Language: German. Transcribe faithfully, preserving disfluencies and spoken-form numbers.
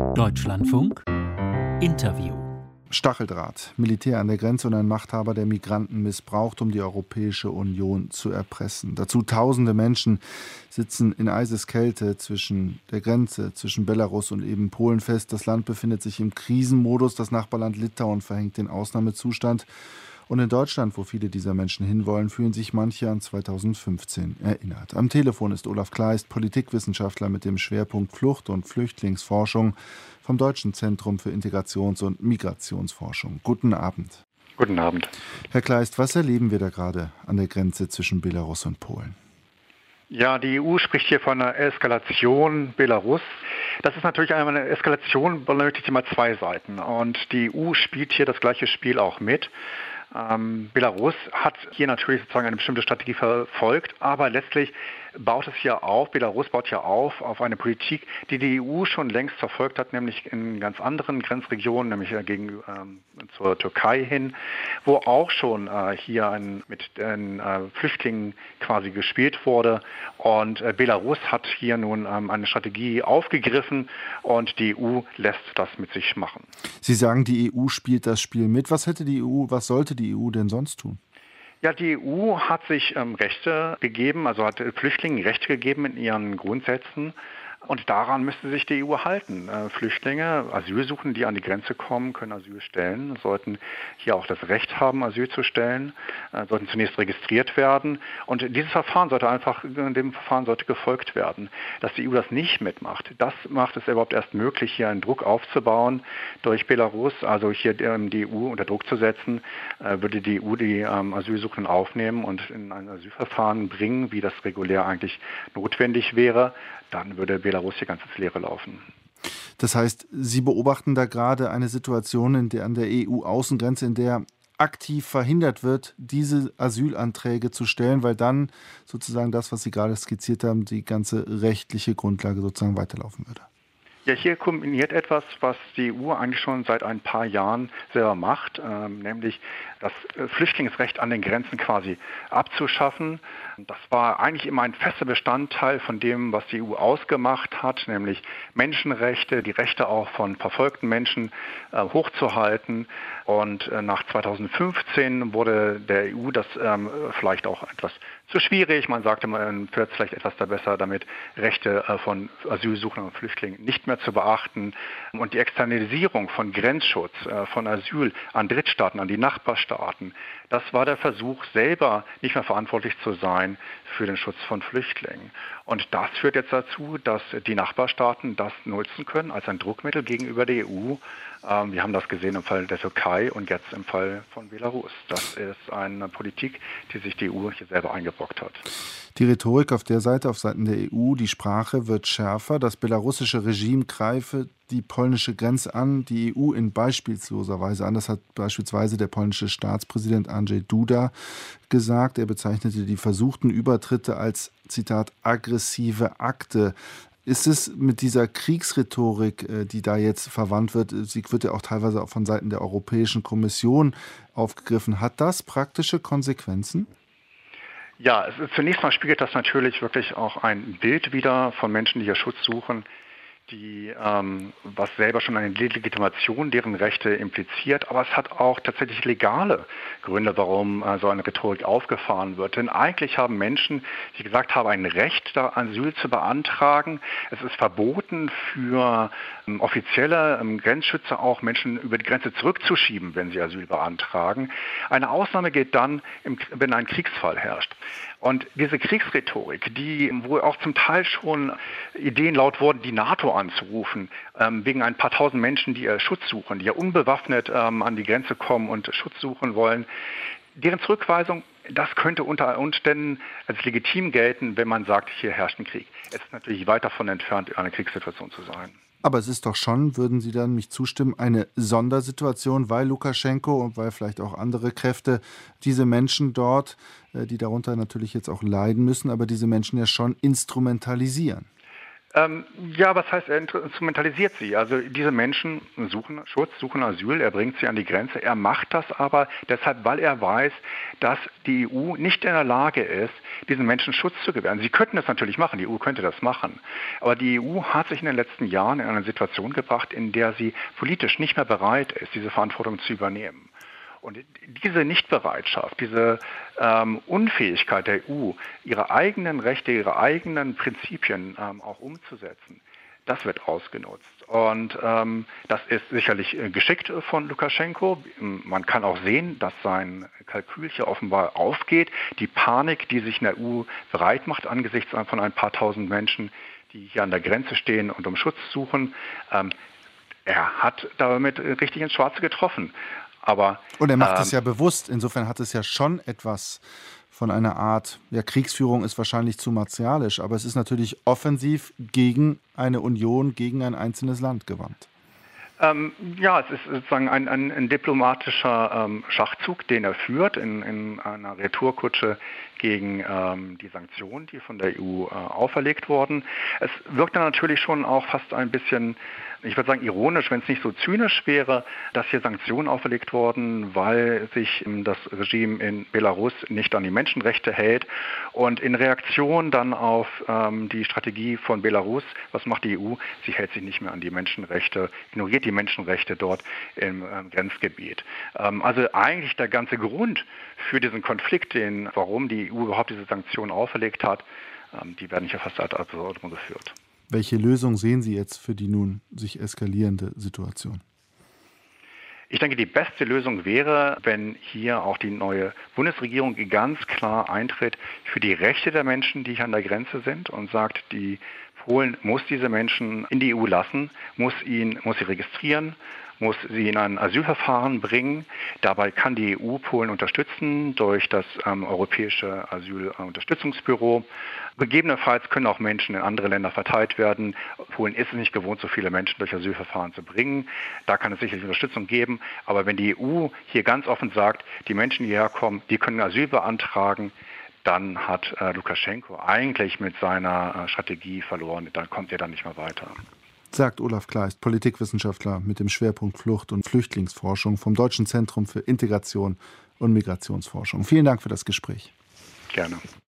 Deutschlandfunk Interview. Stacheldraht, Militär an der Grenze und ein Machthaber, der Migranten missbraucht, um die Europäische Union zu erpressen. Dazu tausende Menschen sitzen in Eiseskälte zwischen der Grenze, zwischen Belarus und eben Polen fest. Das Land befindet sich im Krisenmodus. Das Nachbarland Litauen verhängt den Ausnahmezustand. Und in Deutschland, wo viele dieser Menschen hinwollen, fühlen sich manche an zweitausendfünfzehn erinnert. Am Telefon ist Olaf Kleist, Politikwissenschaftler mit dem Schwerpunkt Flucht- und Flüchtlingsforschung vom Deutschen Zentrum für Integrations- und Migrationsforschung. Guten Abend. Guten Abend. Herr Kleist, was erleben wir da gerade an der Grenze zwischen Belarus und Polen? Ja, die E U spricht hier von einer Eskalation Belarus. Das ist natürlich eine Eskalation, benötigt immer zwei Seiten. Und die E U spielt hier das gleiche Spiel auch mit. Ähm, Belarus hat hier natürlich sozusagen eine bestimmte Strategie verfolgt, aber letztlich baut es hier auf, Belarus baut hier auf, auf eine Politik, die die E U schon längst verfolgt hat, nämlich in ganz anderen Grenzregionen, nämlich äh, gegen, ähm, zur Türkei hin, wo auch schon äh, hier ein, mit den äh, Flüchtlingen quasi gespielt wurde. Und äh, Belarus hat hier nun ähm, eine Strategie aufgegriffen und die E U lässt das mit sich machen. Sie sagen, die E U spielt das Spiel mit. Was hätte die E U, was sollte die E U denn sonst tun? Ja, die E U hat sich ähm, Rechte gegeben, also hat Flüchtlingen Rechte gegeben in ihren Grundsätzen. Und daran müsste sich die E U halten. Äh, Flüchtlinge, Asylsuchende, die an die Grenze kommen, können Asyl stellen, sollten hier auch das Recht haben, Asyl zu stellen, äh, sollten zunächst registriert werden. Und dieses Verfahren sollte einfach, dem Verfahren sollte gefolgt werden. Dass die E U das nicht mitmacht, das macht es überhaupt erst möglich, hier einen Druck aufzubauen durch Belarus, also hier ähm, die E U unter Druck zu setzen, äh, würde die E U die ähm, Asylsuchenden aufnehmen und in ein Asylverfahren bringen, wie das regulär eigentlich notwendig wäre. Dann würde Belarus hier ganz ins Leere laufen. Das heißt, Sie beobachten da gerade eine Situation in der, an der E U-Außengrenze, in der aktiv verhindert wird, diese Asylanträge zu stellen, weil dann sozusagen das, was Sie gerade skizziert haben, die ganze rechtliche Grundlage sozusagen weiterlaufen würde. Ja, hier kombiniert etwas, was die E U eigentlich schon seit ein paar Jahren selber macht, ähm, nämlich das Flüchtlingsrecht an den Grenzen quasi abzuschaffen. Das war eigentlich immer ein fester Bestandteil von dem, was die E U ausgemacht hat, nämlich Menschenrechte, die Rechte auch von verfolgten Menschen äh, hochzuhalten. Und äh, nach zweitausendfünfzehn wurde der E U das ähm, vielleicht auch etwas zu schwierig. Man sagte, man fährt vielleicht etwas da besser damit, Rechte äh, von Asylsuchenden und Flüchtlingen nicht mehr zu beachten. Und die Externalisierung von Grenzschutz, äh, von Asyl an Drittstaaten, an die Nachbarstaaten, das war der Versuch, selber nicht mehr verantwortlich zu sein für den Schutz von Flüchtlingen. Und das führt jetzt dazu, dass die Nachbarstaaten das nutzen können als ein Druckmittel gegenüber der E U. Ähm, wir haben das gesehen im Fall der Türkei und jetzt im Fall von Belarus. Das ist eine Politik, die sich die E U hier selber eingebrockt hat. Die Rhetorik auf der Seite, auf Seiten der E U, die Sprache wird schärfer. Das belarussische Regime greife die polnische Grenze an, die E U in beispielsloser Weise an. Das hat beispielsweise der polnische Staatspräsident Andrzej Duda gesagt. Er bezeichnete die versuchten Übertritte als, Zitat, aggressive Akte. Ist es mit dieser Kriegsrhetorik, die da jetzt verwandt wird, sie wird ja auch teilweise auch von Seiten der Europäischen Kommission aufgegriffen, hat das praktische Konsequenzen? Ja, es ist, zunächst mal spiegelt das natürlich wirklich auch ein Bild wider von Menschen, die hier Schutz suchen, die ähm, was selber schon eine Legitimation deren Rechte impliziert, aber es hat auch tatsächlich legale Gründe, warum äh, so eine Rhetorik aufgefahren wird. Denn eigentlich haben Menschen, wie gesagt haben, ein Recht, da Asyl zu beantragen. Es ist verboten für ähm, offizielle ähm, Grenzschützer auch Menschen über die Grenze zurückzuschieben, wenn sie Asyl beantragen. Eine Ausnahme gilt dann, im, wenn ein Kriegsfall herrscht. Und diese Kriegsrhetorik, die, wo auch zum Teil schon Ideen laut wurden, die NATO anzurufen, ähm, wegen ein paar tausend Menschen, die äh, Schutz suchen, die ja unbewaffnet ähm, an die Grenze kommen und Schutz suchen wollen, deren Zurückweisung, das könnte unter Umständen als legitim gelten, wenn man sagt, hier herrscht ein Krieg. Es ist natürlich weit davon entfernt, eine Kriegssituation zu sein. Aber es ist doch schon, würden Sie dann mich zustimmen, eine Sondersituation, weil Lukaschenko und weil vielleicht auch andere Kräfte diese Menschen dort, die darunter natürlich jetzt auch leiden müssen, aber diese Menschen ja schon instrumentalisieren. Ähm, ja, was heißt, er instrumentalisiert sie? Also diese Menschen suchen Schutz, suchen Asyl, er bringt sie an die Grenze. Er macht das aber deshalb, weil er weiß, dass die E U nicht in der Lage ist, diesen Menschen Schutz zu gewähren. Sie könnten das natürlich machen, die E U könnte das machen. Aber die E U hat sich in den letzten Jahren in eine Situation gebracht, in der sie politisch nicht mehr bereit ist, diese Verantwortung zu übernehmen. Und diese Nichtbereitschaft, diese ähm, Unfähigkeit der E U, ihre eigenen Rechte, ihre eigenen Prinzipien ähm, auch umzusetzen, das wird ausgenutzt. Und ähm, das ist sicherlich äh, geschickt von Lukaschenko. Man kann auch sehen, dass sein Kalkül hier offenbar aufgeht. Die Panik, die sich in der E U bereit macht angesichts von ein paar tausend Menschen, die hier an der Grenze stehen und um Schutz suchen, ähm, er hat damit richtig ins Schwarze getroffen. Aber, und er macht ähm, es ja bewusst. Insofern hat es ja schon etwas von einer Art, ja, Kriegsführung ist wahrscheinlich zu martialisch, aber es ist natürlich offensiv gegen eine Union, gegen ein einzelnes Land gewandt. Ähm, ja, es ist sozusagen ein, ein, ein diplomatischer ähm, Schachzug, den er führt in, in einer Retourkutsche gegen ähm, die Sanktionen, die von der E U äh, auferlegt wurden. Es wirkt dann natürlich schon auch fast ein bisschen, ich würde sagen, ironisch, wenn es nicht so zynisch wäre, dass hier Sanktionen auferlegt wurden, weil sich das Regime in Belarus nicht an die Menschenrechte hält. Und in Reaktion dann auf ähm, die Strategie von Belarus, was macht die E U? Sie hält sich nicht mehr an die Menschenrechte, ignoriert die Menschenrechte dort im ähm, Grenzgebiet. Ähm, also eigentlich der ganze Grund für diesen Konflikt, den, warum die E U überhaupt diese Sanktionen auferlegt hat, ähm, die werden hier fast ad absurdum geführt. Welche Lösung sehen Sie jetzt für die nun sich eskalierende Situation? Ich denke, die beste Lösung wäre, wenn hier auch die neue Bundesregierung ganz klar eintritt für die Rechte der Menschen, die hier an der Grenze sind und sagt, die Polen muss diese Menschen in die E U lassen, muss, ihn, muss sie registrieren, muss sie in ein Asylverfahren bringen. Dabei kann die E U Polen unterstützen durch das ähm, Europäische Asylunterstützungsbüro. Gegebenenfalls können auch Menschen in andere Länder verteilt werden. Polen ist es nicht gewohnt, so viele Menschen durch Asylverfahren zu bringen. Da kann es sicherlich Unterstützung geben. Aber wenn die E U hier ganz offen sagt, die Menschen, die hierher kommen, die können Asyl beantragen, dann hat äh, Lukaschenko eigentlich mit seiner äh, Strategie verloren. Dann kommt er dann nicht mehr weiter. Sagt Olaf Kleist, Politikwissenschaftler mit dem Schwerpunkt Flucht- und Flüchtlingsforschung vom Deutschen Zentrum für Integration und Migrationsforschung. Vielen Dank für das Gespräch. Gerne.